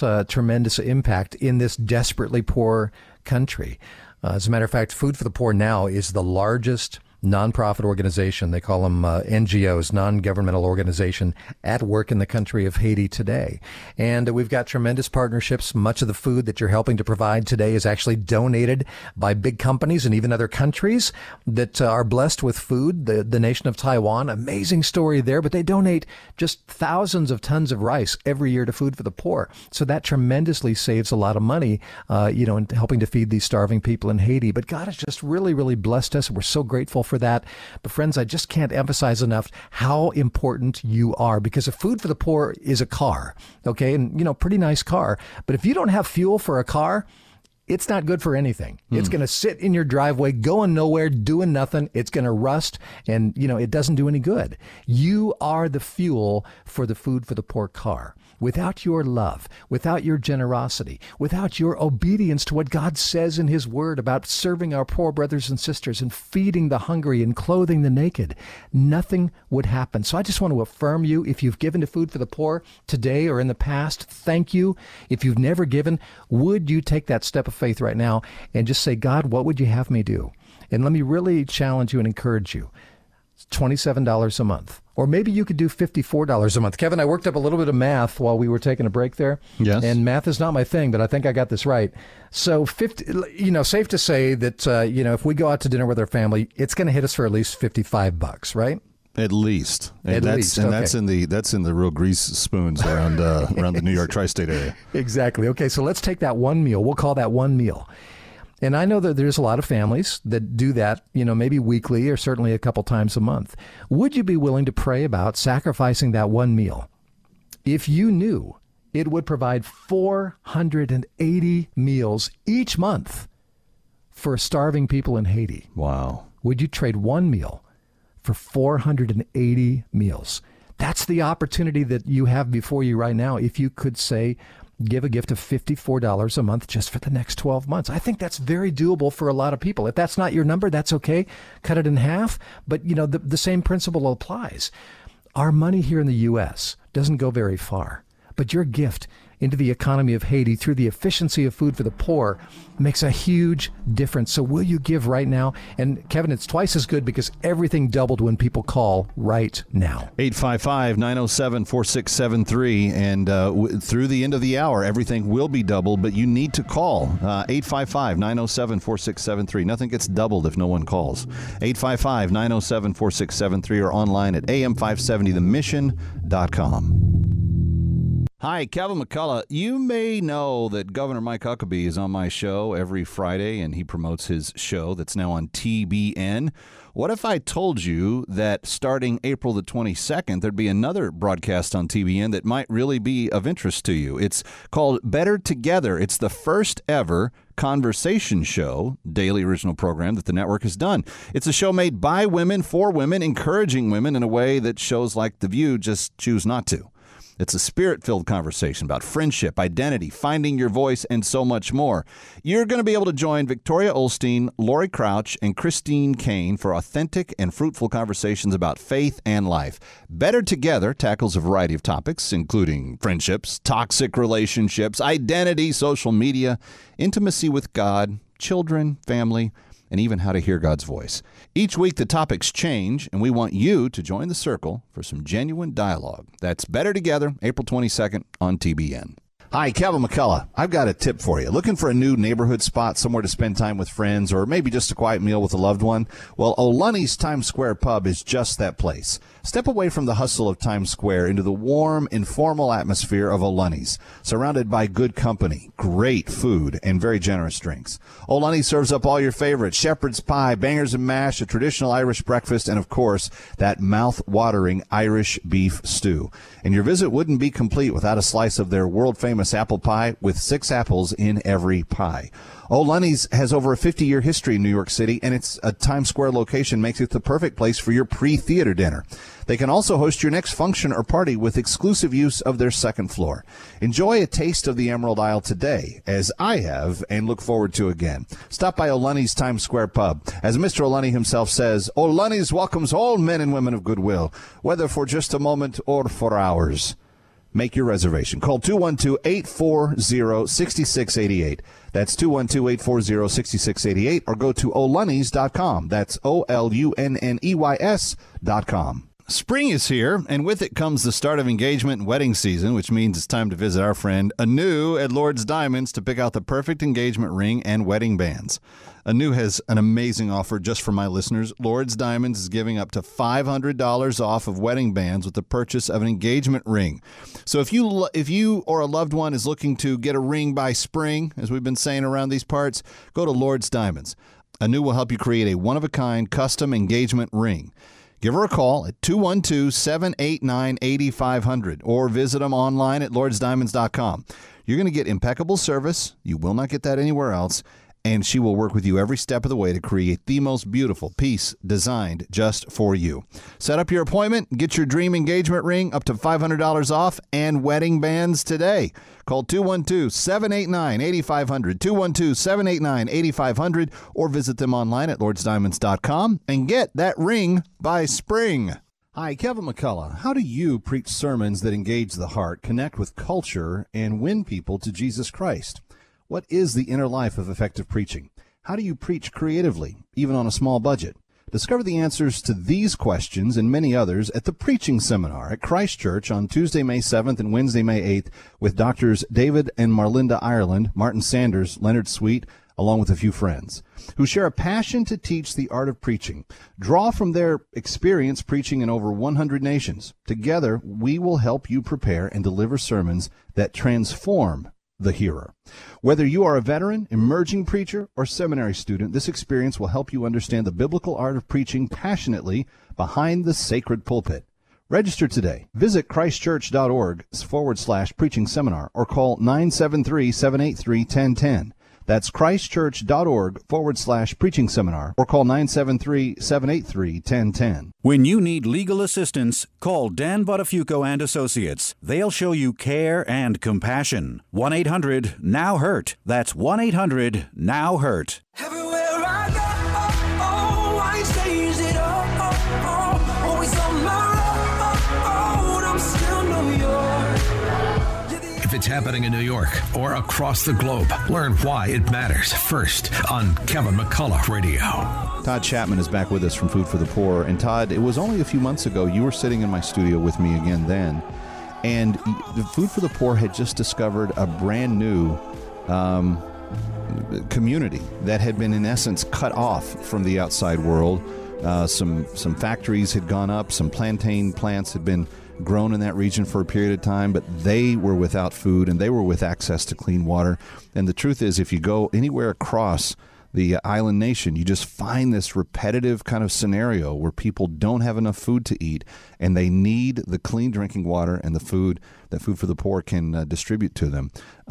[SPEAKER 16] impact in this desperately poor country. As a matter of fact, Food for the Poor now is the largest nonprofit organization. They call them NGOs, non-governmental organization, at work in the country of Haiti today. And we've got tremendous partnerships. Much of the food that you're helping to provide today is actually donated by big companies and even other countries that are blessed with food. The nation of Taiwan, amazing story there, but they donate just thousands of tons of rice every year to Food for the Poor. So that tremendously saves a lot of money, in helping to feed these starving people in Haiti. But God has just really, really blessed us. We're so grateful for that. But friends, I just can't emphasize enough how important you are, because if Food for the Poor is a car, okay, and pretty nice car, but if you don't have fuel for a car, it's not good for anything. It's going to sit in your driveway, going nowhere, doing nothing. It's going to rust, and it doesn't do any good. You are the fuel for the Food for the Poor car. Without your love, without your generosity, without your obedience to what God says in His Word about serving our poor brothers and sisters and feeding the hungry and clothing the naked, nothing would happen. So I just want to affirm you, if you've given to Food for the Poor today or in the past, thank you. If you've never given, would you take that step of faith right now and just say, God, what would you have me do? And let me really challenge you and encourage you. It's $27 a month. Or maybe you could do $54 a month. Kevin, I worked up a little bit of math while we were taking a break there.
[SPEAKER 2] Yes.
[SPEAKER 16] And math is not my thing, but I think I got this right. So safe to say that, if we go out to dinner with our family, it's going to hit us for at least $55, right?
[SPEAKER 2] At least. That's in the real grease spoons around the New York tri-state area.
[SPEAKER 16] Exactly. Okay, so let's take that one meal. We'll call that one meal. And I know that there's a lot of families that do that, maybe weekly or certainly a couple times a month. Would you be willing to pray about sacrificing that one meal if you knew it would provide 480 meals each month for starving people in Haiti?
[SPEAKER 2] Wow.
[SPEAKER 16] Would you trade one meal for 480 meals? That's the opportunity that you have before you right now. If you could say, give a gift of $54 a month just for the next 12 months. I think that's very doable for a lot of people. If that's not your number, that's okay. Cut it in half. But, the same principle applies. Our money here in the U.S. doesn't go very far. But your gift into the economy of Haiti through the efficiency of food for the poor makes a huge difference. So will you give right now? And Kevin, it's twice as good because everything doubled when people call right now.
[SPEAKER 2] 855-907-4673. And through the end of the hour, everything will be doubled, but you need to call. 855-907-4673. Nothing gets doubled if no one calls. 855-907-4673 or online at am570themission.com. Hi, Kevin McCullough. You may know that Governor Mike Huckabee is on my show every Friday, and he promotes his show that's now on TBN. What if I told you that starting April the 22nd, there'd be another broadcast on TBN that might really be of interest to you? It's called Better Together. It's the first ever conversation show, daily original program that the network has done. It's a show made by women, for women, encouraging women in a way that shows like The View just choose not to. It's a spirit-filled conversation about friendship, identity, finding your voice, and so much more. You're going to be able to join Victoria Olstein, Lori Crouch, and Christine Kane for authentic and fruitful conversations about faith and life. Better Together tackles a variety of topics, including friendships, toxic relationships, identity, social media, intimacy with God, children, family, and even how to hear God's voice. Each week, the topics change, and we want you to join the circle for some genuine dialogue. That's Better Together, April 22nd on TBN. Hi, Kevin McCullough. I've got a tip for you. Looking for a new neighborhood spot, somewhere to spend time with friends, or maybe just a quiet meal with a loved one? Well, O'Lunny's Times Square Pub is just that place. Step away from the hustle of Times Square into the warm, informal atmosphere of O'Lunny's, surrounded by good company, great food, and very generous drinks. O'Lunny serves up all your favorites: shepherd's pie, bangers and mash, a traditional Irish breakfast, and, of course, that mouth-watering Irish beef stew. And your visit wouldn't be complete without a slice of their world-famous apple pie with 6 apples in every pie. O'Lunny's has over a 50-year history in New York City, and its a Times Square location makes it the perfect place for your pre-theater dinner. They can also host your next function or party with exclusive use of their second floor. Enjoy a taste of the Emerald Isle today, as I have, and look forward to again. Stop by O'Lunny's Times Square Pub. As Mr. O'Lunny himself says, O'Lunny's welcomes all men and women of goodwill, whether for just a moment or for hours. Make your reservation. Call 212-840-6688. That's 212-840-6688, or go to O'Lunnys.com. That's OLUNNEYS.com. Spring is here, and with it comes the start of engagement and wedding season, which means it's time to visit our friend Anu at Lord's Diamonds to pick out the perfect engagement ring and wedding bands. Anu has an amazing offer just for my listeners. Lord's Diamonds is giving up to $500 off of wedding bands with the purchase of an engagement ring. So if you or a loved one is looking to get a ring by spring, as we've been saying around these parts, go to Lord's Diamonds. Anu will help you create a one-of-a-kind custom engagement ring. Give her a call at 212-789-8500 or visit them online at lordsdiamonds.com. You're going to get impeccable service. You will not get that anywhere else. And she will work with you every step of the way to create the most beautiful piece designed just for you. Set up your appointment, get your dream engagement ring up to $500 off, and wedding bands today. Call 212-789-8500, 212-789-8500, or visit them online at lordsdiamonds.com and get that ring by spring. Hi, Kevin McCullough. How do you preach sermons that engage the heart, connect with culture, and win people to Jesus Christ? What is the inner life of effective preaching? How do you preach creatively, even on a small budget? Discover the answers to these questions and many others at the Preaching Seminar at Christ Church on Tuesday, May 7th and Wednesday, May 8th with Drs. David and Marlinda Ireland, Martin Sanders, Leonard Sweet, along with a few friends, who share a passion to teach the art of preaching. Draw from their experience preaching in over 100 nations. Together, we will help you prepare and deliver sermons that transform the hearer. Whether you are a veteran, emerging preacher, or seminary student, this experience will help you understand the biblical art of preaching passionately behind the sacred pulpit. Register today. Visit christchurch.org/preaching seminar or call 973-783-1010. That's christchurch.org/preaching seminar or call 973-783-1010.
[SPEAKER 11] When you need legal assistance, call Dan Buttafuoco and Associates. They'll show you care and compassion. 1-800-NOW-HURT. That's 1-800-NOW-HURT.
[SPEAKER 3] Everywhere I go, I change it all. Always on my road, I'm still New York.
[SPEAKER 1] If it's happening in New York or across the globe. Learn why it matters first on Kevin McCullough Radio.
[SPEAKER 2] Todd Chapman is back with us from Food for the Poor. And Todd, it was only a few months ago you were sitting in my studio with me again then, and the Food for the Poor had just discovered a brand new community that had been, in essence, cut off from the outside world. Some factories had gone up, some plantain plants had been grown in that region for a period of time, but they were without food and they were with access to clean water. And the truth is, if you go anywhere across the island nation, you just find this repetitive kind of scenario where people don't have enough food to eat and they need the clean drinking water and the food that Food for the Poor can distribute to them.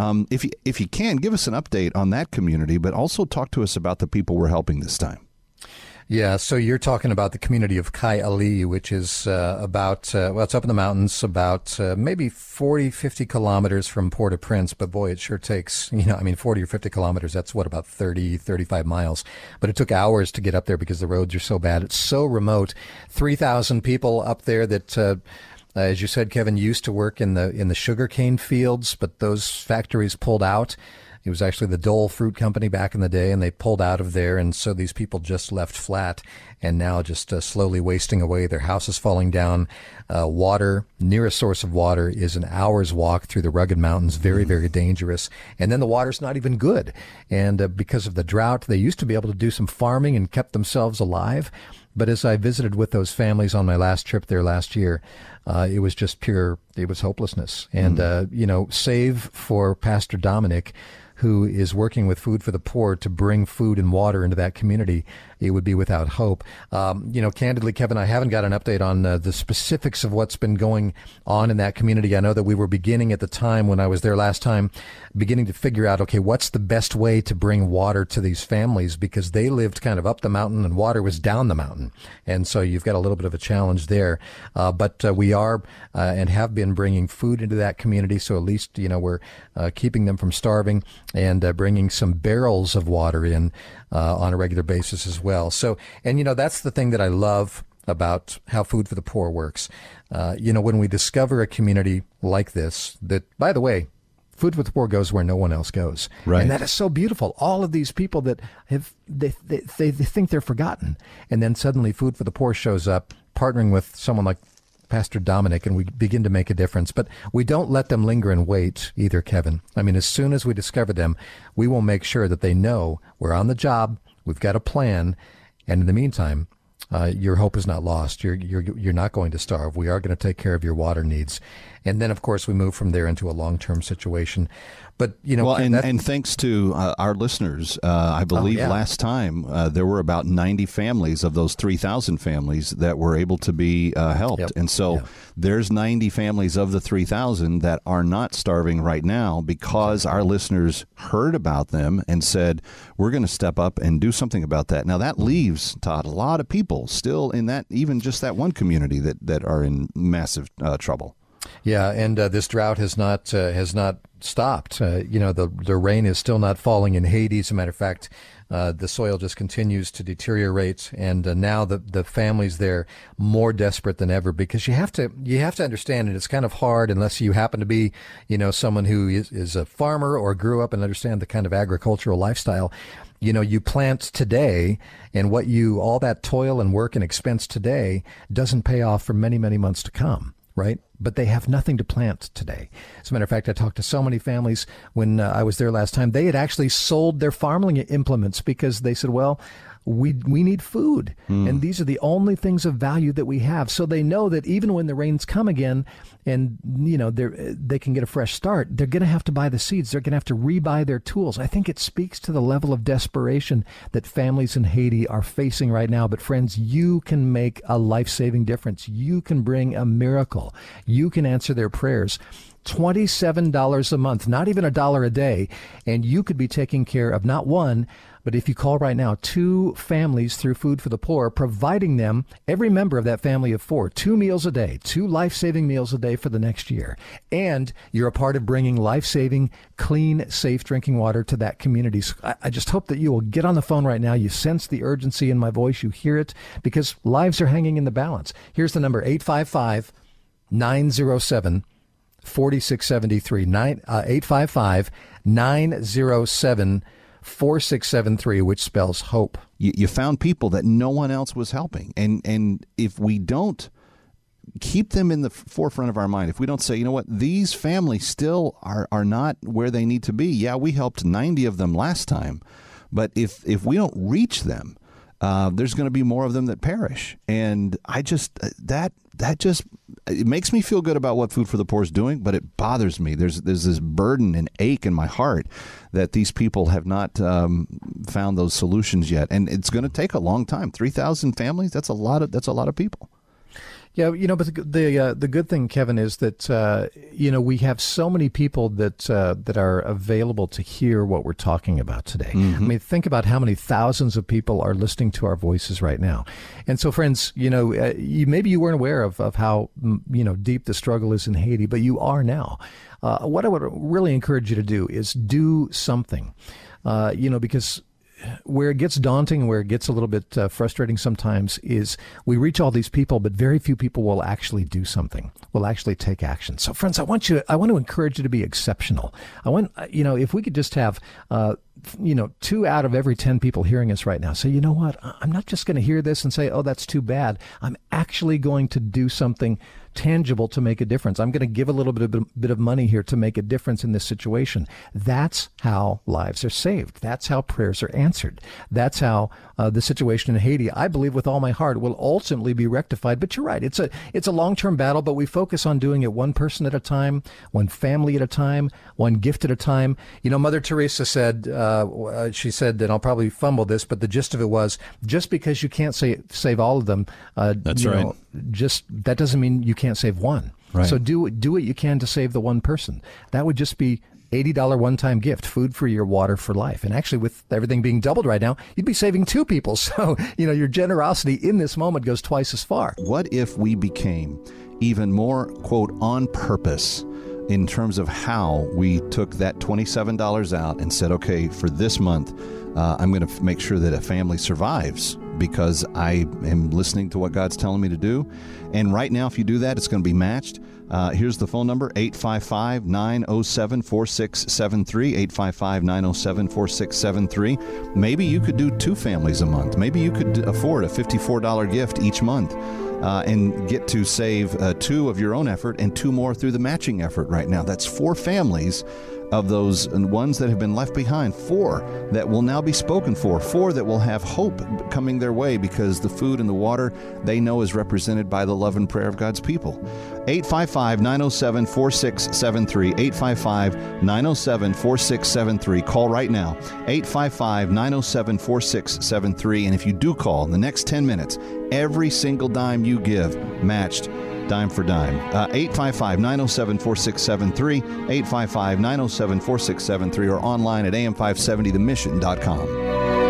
[SPEAKER 2] If you can, give us an update on that community, but also talk to us about the people we're helping this time.
[SPEAKER 16] Yeah, so you're talking about the community of Kai Ali, which is it's up in the mountains, about maybe 40, 50 kilometers from Port-au-Prince. But boy, it sure takes, 40 or 50 kilometers. That's about 30, 35 miles. But it took hours to get up there because the roads are so bad. It's so remote. 3,000 people up there that, as you said, Kevin, used to work in the sugarcane fields, but those factories pulled out. It was actually the Dole Fruit Company back in the day, and they pulled out of there, and so these people just left flat and now just slowly wasting away. Their house is falling down. Water, nearest source of water is an hour's walk through the rugged mountains, very, very dangerous. And then the water's not even good. And because of the drought, they used to be able to do some farming and kept themselves alive. But as I visited with those families on my last trip there last year, it was just it was hopelessness. And, save for Pastor Dominic, who is working with Food for the Poor to bring food and water into that community, it would be without hope. Candidly, Kevin, I haven't got an update on the specifics of what's been going on in that community. I know that we were beginning at the time when I was there last time, beginning to figure out, okay, what's the best way to bring water to these families, because they lived kind of up the mountain and water was down the mountain. And so you've got a little bit of a challenge there. But we are and have been bringing food into that community. So at least, we're keeping them from starving and bringing some barrels of water in on a regular basis as well. So, and that's the thing that I love about how Food for the Poor works. When we discover a community like this, that, by the way, Food for the Poor goes where no one else goes.
[SPEAKER 2] Right.
[SPEAKER 16] And that is so beautiful. All of these people that they think they're forgotten. And then suddenly Food for the Poor shows up, partnering with someone like Pastor Dominic, and we begin to make a difference. But we don't let them linger and wait either, Kevin. As soon as we discover them, we will make sure that they know we're on the job, we've got a plan, and in the meantime, your hope is not lost. You're not going to starve. We are going to take care of your water needs. And then, of course, we move from there into a long-term situation. But,
[SPEAKER 2] and thanks to our listeners, I believe last time there were about 90 families of those 3,000 families that were able to be helped. Yep. And so there's 90 families of the 3,000 that are not starving right now because our listeners heard about them and said, we're going to step up and do something about that. Now, that leaves, Todd, a lot of people still in that, even just that one community that are in massive trouble.
[SPEAKER 16] Yeah, and this drought has not stopped. The rain is still not falling in Haiti. As a matter of fact, the soil just continues to deteriorate, and now the families there more desperate than ever, because you have to understand, and it's kind of hard unless you happen to be someone who is a farmer or grew up and understand the kind of agricultural lifestyle. You plant today, and all that toil and work and expense today doesn't pay off for many, many months to come. Right? But they have nothing to plant today. As a matter of fact, I talked to so many families when I was there last time. They had actually sold their farming implements because they said, well, we need food. And these are the only things of value that we have. So they know that even when the rains come again and, they can get a fresh start, they're going to have to buy the seeds. They're going to have to rebuy their tools. I think it speaks to the level of desperation that families in Haiti are facing right now. But friends, you can make a life-saving difference. You can bring a miracle. You can answer their prayers. $27 a month, not even $1 a day. And you could be taking care of not one, but if you call right now, 2 families through Food for the Poor, providing them, every member of that family of 4, 2 meals a day, 2 life-saving meals a day for the next year. And you're a part of bringing life-saving, clean, safe drinking water to that community. So I just hope that you will get on the phone right now. You sense the urgency in my voice. You hear it, because lives are hanging in the balance. Here's the number, 855-907-5617. 4673. 855-907-4673, which spells hope.
[SPEAKER 2] You found people that no one else was helping. And if we don't keep them in the forefront of our mind, if we don't say, you know what, these families still are not where they need to be. Yeah, we helped 90 of them last time. But if we don't reach them, there's going to be more of them that perish. And I just, that just, it makes me feel good about what Food for the Poor is doing, but it bothers me. There's this burden and ache in my heart that these people have not found those solutions yet. And it's going to take a long time. 3,000 families, that's a lot of people.
[SPEAKER 16] Yeah, but the good thing, Kevin, is that we have so many people that are available to hear what we're talking about today. Mm-hmm. I mean, think about how many thousands of people are listening to our voices right now. And so, friends, maybe you weren't aware of how deep the struggle is in Haiti, but you are now. What I would really encourage you to do is do something, because where it gets daunting and where it gets a little bit frustrating sometimes is we reach all these people, but very few people will actually do something, will actually take action. So, friends, I want to encourage you to be exceptional. I want, if we could just have, 2 out of every 10 people hearing us right now say, you know what, I'm not just going to hear this and say, oh, that's too bad. I'm actually going to do something tangible to make a difference. I'm going to give a little bit of money here to make a difference in this situation. That's how lives are saved. That's how prayers are answered. That's how the situation in Haiti, I believe with all my heart, will ultimately be rectified. But you're right. It's a long-term battle, but we focus on doing it one person at a time, one family at a time, one gift at a time. Mother Teresa said, she said, and I'll probably fumble this, but the gist of it was, just because you can't save all of them,
[SPEAKER 2] that's right.
[SPEAKER 16] That doesn't mean you can't save one.
[SPEAKER 2] Right.
[SPEAKER 16] So do what you can to save the one person. That would just be $80 one-time gift, food for your water for life. And actually, with everything being doubled right now, you'd be saving 2 people. So, your generosity in this moment goes twice as far.
[SPEAKER 2] What if we became even more, quote, on purpose in terms of how we took that $27 out and said, okay, for this month, I'm going to make sure that a family survives because I am listening to what God's telling me to do. And right now, if you do that, it's going to be matched. Here's the phone number, 855-907-4673, 855-907-4673. Maybe you could do 2 families a month. Maybe you could afford a $54 gift each month and get to save 2 of your own effort and 2 more through the matching effort right now. That's 4 families of those ones that have been left behind, 4 that will now be spoken for, 4 that will have hope coming their way because the food and the water they know is represented by the love and prayer of God's people. 855-907-4673, 855-907-4673. Call right now, 855-907-4673. And if you do call in the next 10 minutes, every single dime you give matched dime for dime. 855-907-4673, 855-907-4673, or online at am570themission.com.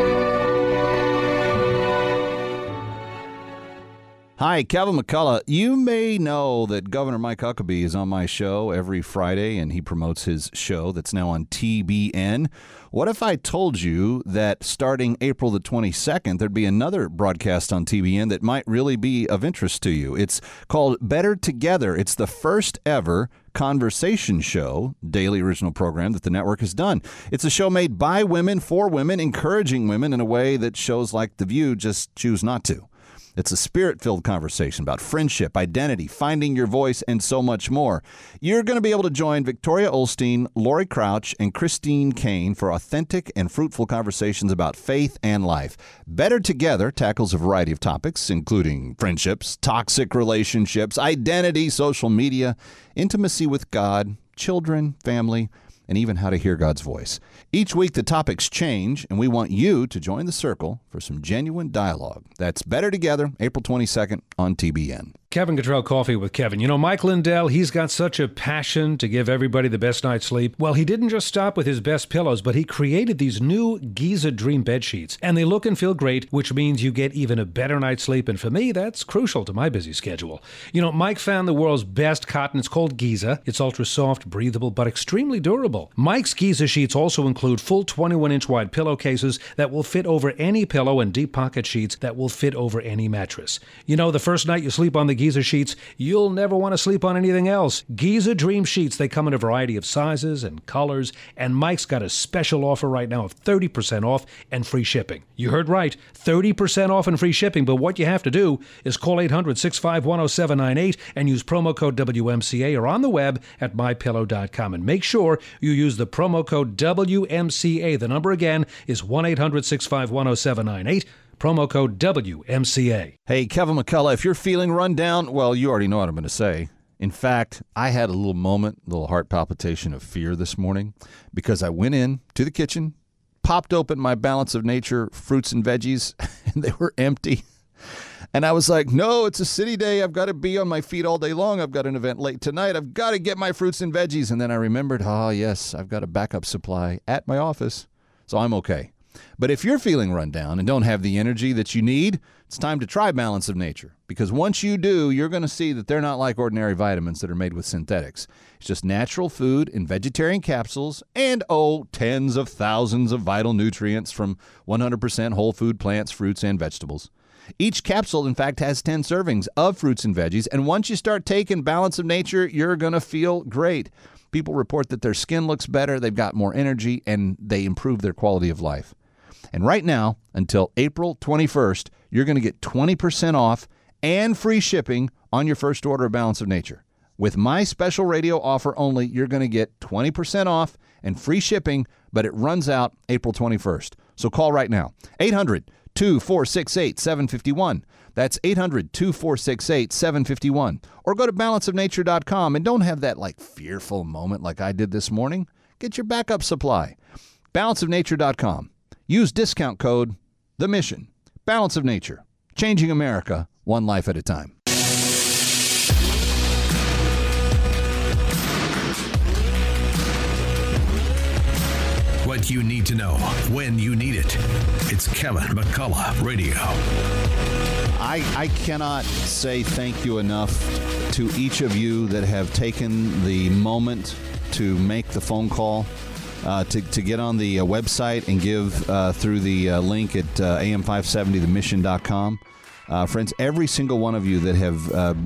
[SPEAKER 2] Hi, Kevin McCullough. You may know that Governor Mike Huckabee is on my show every Friday, and he promotes his show that's now on TBN. What if I told you that starting April the 22nd, there'd be another broadcast on TBN that might really be of interest to you? It's called Better Together. It's the first ever conversation show, daily original program that the network has done. It's a show made by women, for women, encouraging women in a way that shows like The View just choose not to. It's a spirit-filled conversation about friendship, identity, finding your voice, and so much more. You're going to be able to join Victoria Olstein, Lori Crouch, and Christine Kane for authentic and fruitful conversations about faith and life. Better Together tackles a variety of topics, including friendships, toxic relationships, identity, social media, intimacy with God, children, family, and even how to hear God's voice. Each week, the topics change, and we want you to join the circle for some genuine dialogue. That's Better Together, April 22nd on TBN.
[SPEAKER 5] Kevin Cottrell Coffee with Kevin. You know, Mike Lindell, he's got such a passion to give everybody the best night's sleep. Well, he didn't just stop with his best pillows, but he created these new Giza Dream bed sheets. And they look and feel great, which means you get even a better night's sleep. And for me, that's crucial to my busy schedule. You know, Mike found the world's best cotton. It's called Giza. It's ultra soft, breathable, but extremely durable. Mike's Giza sheets also include full 21-inch wide pillowcases that will fit over any pillow and deep pocket sheets that will fit over any mattress. You know, the first night you sleep on the Giza Giza sheets, you'll never want to sleep on anything else. Giza Dream Sheets, they come in a variety of sizes and colors, and Mike's got a special offer right now of 30% off and free shipping. You heard right, 30% off and free shipping, but what you have to do is call 800-651-0798 and use promo code WMCA or on the web at mypillow.com. And make sure you use the promo code WMCA. The number again is 1-800-651-0798. Promo code WMCA.
[SPEAKER 2] Hey, Kevin McCullough, if you're feeling run down, well, you already know what I'm going to say. In fact, I had a little heart palpitation of fear this morning because I went in to the kitchen, popped open my Balance of Nature fruits and veggies, and they were empty. And I was like, no, it's a city day. I've got to be on my feet all day long. I've got an event late tonight. I've got to get my fruits and veggies. And then I remembered, yes, I've got a backup supply at my office, so I'm okay. But if you're feeling run down and don't have the energy that you need, it's time to try Balance of Nature. Because once you do, you're going to see that they're not like ordinary vitamins that are made with synthetics. It's just natural food in vegetarian capsules and, tens of thousands of vital nutrients from 100% whole food plants, fruits, and vegetables. Each capsule, in fact, has 10 servings of fruits and veggies. And once you start taking Balance of Nature, you're going to feel great. People report that their skin looks better, they've got more energy, and they improve their quality of life. And right now, until April 21st, you're going to get 20% off and free shipping on your first order of Balance of Nature. With my special radio offer only, you're going to get 20% off and free shipping, but it runs out April 21st. So call right now, 800-2468-751. That's 800-2468-751. Or go to balanceofnature.com and don't have that fearful moment like I did this morning. Get your backup supply. Balanceofnature.com. Use discount code The Mission. Balance of Nature. Changing America, one life at a time.
[SPEAKER 1] What you need to know when you need it. It's Kevin McCullough Radio.
[SPEAKER 2] I cannot say thank you enough to each of you that have taken the moment to make the phone call. To get on the website and give through the link at am570themission.com. Friends, every single one of you that have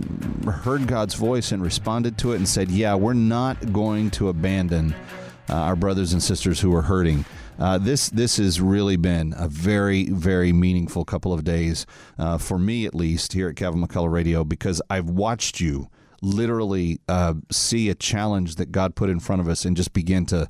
[SPEAKER 2] heard God's voice and responded to it and said, yeah, we're not going to abandon our brothers and sisters who are hurting. This has really been a very, very meaningful couple of days, for me at least, here at Kevin McCullough Radio, because I've watched you literally see a challenge that God put in front of us and just begin to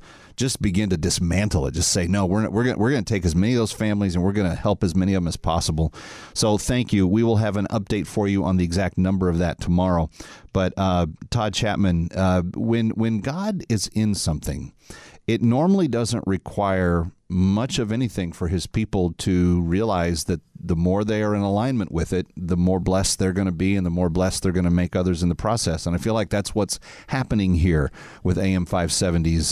[SPEAKER 2] dismantle it. Just say, no, we're going to take as many of those families and we're going to help as many of them as possible. So thank you. We will have an update for you on the exact number of that tomorrow. But Todd Chapman, when God is in something, it normally doesn't require much of anything for his people to realize that the more they are in alignment with it, the more blessed they're going to be and the more blessed they're going to make others in the process. And I feel like that's what's happening here with AM 570's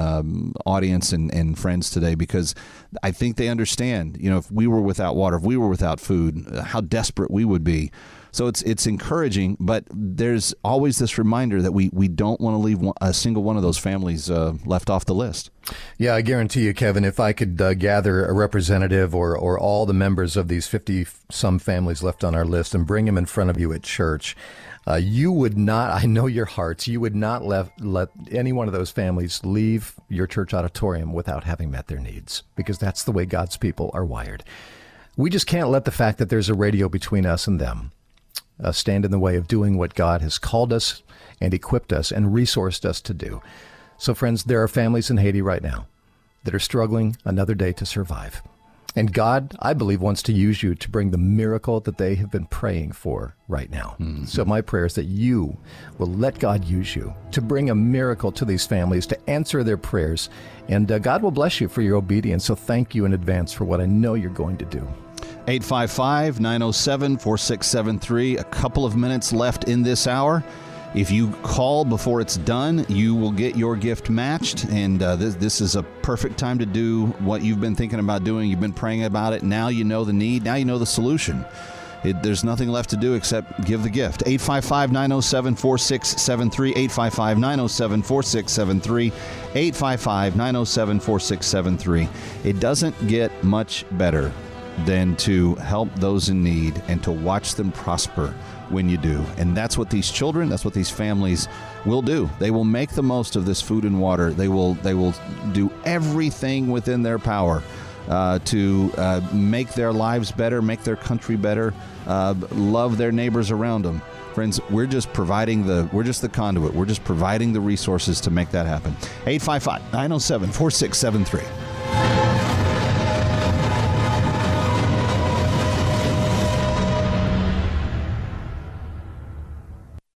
[SPEAKER 2] audience and friends today, because I think they understand, if we were without water, if we were without food, how desperate we would be. So it's encouraging, but there's always this reminder that we don't want to leave a single one of those families left off the list.
[SPEAKER 16] Yeah, I guarantee you, Kevin, if I could gather a representative or all the members of these 50-some families left on our list and bring them in front of you at church, you would not, I know your hearts, you would not let any one of those families leave your church auditorium without having met their needs, because that's the way God's people are wired. We just can't let the fact that there's a radio between us and them stand in the way of doing what God has called us and equipped us and resourced us to do. So, friends, there are families in Haiti right now that are struggling another day to survive. And God, I believe, wants to use you to bring the miracle that they have been praying for right now. Mm-hmm. So my prayer is that you will let God use you to bring a miracle to these families, to answer their prayers. And God will bless you for your obedience. So thank you in advance for what I know you're going to do.
[SPEAKER 2] 855-907-4673. A couple of minutes left in this hour. If you call before it's done, you will get your gift matched. And this is a perfect time to do what you've been thinking about doing. You've been praying about it. Now you know the need. Now you know the solution. There's nothing left to do except give the gift. 855-907-4673. 855-907-4673. 855-907-4673. It doesn't get much better than to help those in need and to watch them prosper when you do. And that's what these children, that's what these families will do. They will make the most of this food and water. They will do everything within their power to make their lives better, make their country better, love their neighbors around them. Friends, we're just the conduit. We're just providing the resources to make that happen. 855-907-4673.